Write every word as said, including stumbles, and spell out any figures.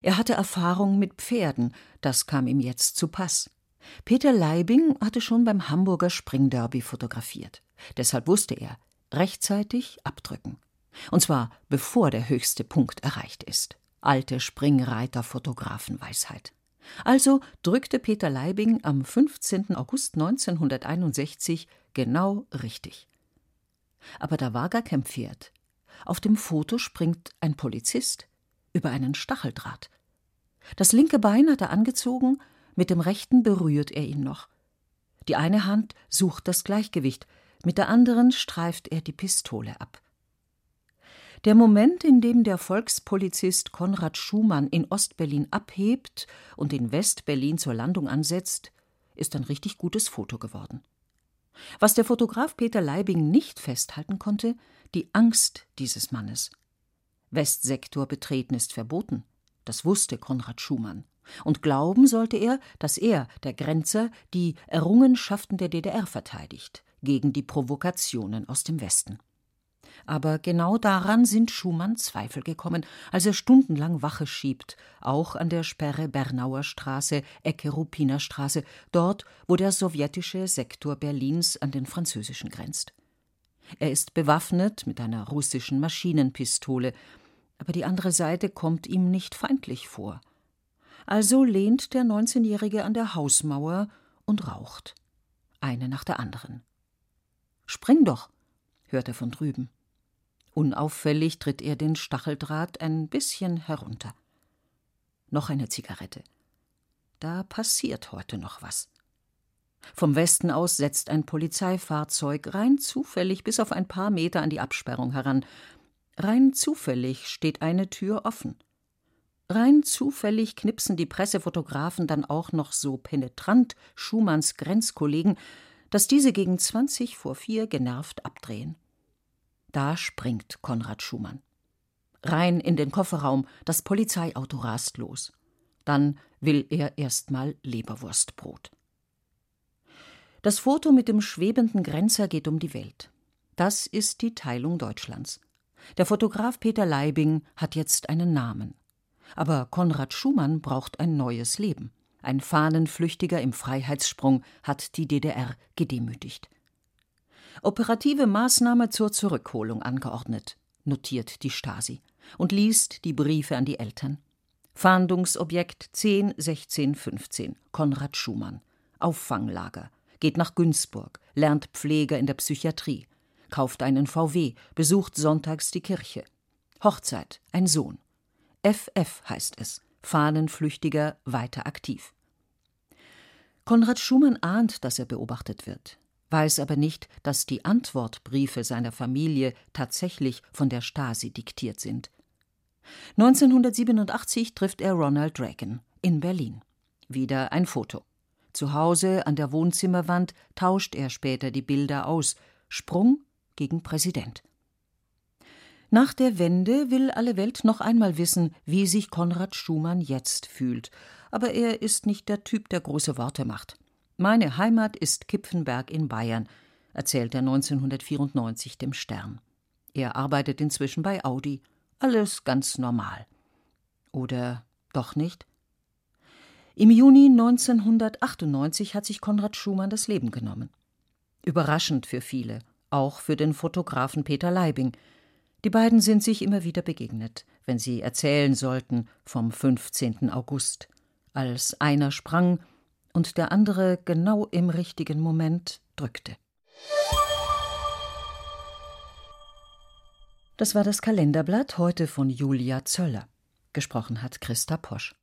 Er hatte Erfahrung mit Pferden, das kam ihm jetzt zu Pass. Peter Leibing hatte schon beim Hamburger Springderby fotografiert. Deshalb wusste er, rechtzeitig abdrücken. Und zwar bevor der höchste Punkt erreicht ist. Alte Springreiter-Fotografenweisheit. Also drückte Peter Leibing am fünfzehnten August neunzehnhunderteinundsechzig genau richtig. Aber da war gar kein Pferd. Auf dem Foto springt ein Polizist über einen Stacheldraht. Das linke Bein hat er angezogen, mit dem rechten berührt er ihn noch. Die eine Hand sucht das Gleichgewicht, mit der anderen streift er die Pistole ab. Der Moment, in dem der Volkspolizist Konrad Schumann in Ostberlin abhebt und in Westberlin zur Landung ansetzt, ist ein richtig gutes Foto geworden. Was der Fotograf Peter Leibing nicht festhalten konnte, die Angst dieses Mannes. Westsektor betreten ist verboten, das wusste Konrad Schumann. Und glauben sollte er, dass er, der Grenzer, die Errungenschaften der D D R verteidigt, gegen die Provokationen aus dem Westen. Aber genau daran sind Schumann Zweifel gekommen, als er stundenlang Wache schiebt, auch an der Sperre Bernauer Straße, Ecke Ruppiner Straße, dort, wo der sowjetische Sektor Berlins an den französischen grenzt. Er ist bewaffnet mit einer russischen Maschinenpistole, aber die andere Seite kommt ihm nicht feindlich vor. Also lehnt der neunzehnjährige an der Hausmauer und raucht. Eine nach der anderen. »Spring doch«, hört er von drüben. Unauffällig tritt er den Stacheldraht ein bisschen herunter. Noch eine Zigarette. Da passiert heute noch was. Vom Westen aus setzt ein Polizeifahrzeug rein zufällig bis auf ein paar Meter an die Absperrung heran. Rein zufällig steht eine Tür offen. Rein zufällig knipsen die Pressefotografen dann auch noch so penetrant Schumanns Grenzkollegen, dass diese gegen zwanzig vor vier genervt abdrehen. Da springt Konrad Schumann. Rein in den Kofferraum, das Polizeiauto rast los. Dann will er erstmal Leberwurstbrot. Das Foto mit dem schwebenden Grenzer geht um die Welt. Das ist die Teilung Deutschlands. Der Fotograf Peter Leibing hat jetzt einen Namen. Aber Konrad Schumann braucht ein neues Leben. Ein Fahnenflüchtiger im Freiheitssprung hat die D D R gedemütigt. Operative Maßnahme zur Zurückholung angeordnet, notiert die Stasi und liest die Briefe an die Eltern. Fahndungsobjekt zehn sechzehn fünfzehn, Konrad Schumann. Auffanglager, geht nach Günzburg, lernt Pfleger in der Psychiatrie, kauft einen V W, besucht sonntags die Kirche. Hochzeit, ein Sohn. F F heißt es, Fahnenflüchtiger weiter aktiv. Konrad Schumann ahnt, dass er beobachtet wird, weiß aber nicht, dass die Antwortbriefe seiner Familie tatsächlich von der Stasi diktiert sind. neunzehnhundertsiebenundachtzig trifft er Ronald Reagan in Berlin. Wieder ein Foto. Zu Hause an der Wohnzimmerwand tauscht er später die Bilder aus. Sprung gegen Präsident. Nach der Wende will alle Welt noch einmal wissen, wie sich Konrad Schumann jetzt fühlt. Aber er ist nicht der Typ, der große Worte macht. »Meine Heimat ist Kipfenberg in Bayern«, erzählt er neunzehnhundertvierundneunzig dem Stern. Er arbeitet inzwischen bei Audi. Alles ganz normal. Oder doch nicht? Im Juni neunzehnhundertachtundneunzig hat sich Konrad Schumann das Leben genommen. Überraschend für viele, auch für den Fotografen Peter Leibing. Die beiden sind sich immer wieder begegnet, wenn sie erzählen sollten vom fünfzehnten August, als einer sprang und der andere genau im richtigen Moment drückte. Das war das Kalenderblatt, heute von Julia Zöller. Gesprochen hat Christa Posch.